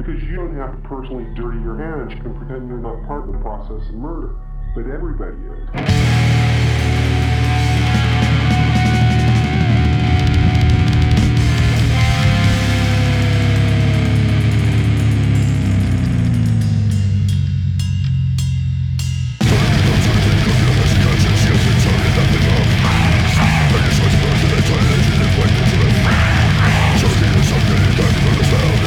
Because you don't have to personally dirty your hands. You can pretend you're not part of the process of murder. But everybody is.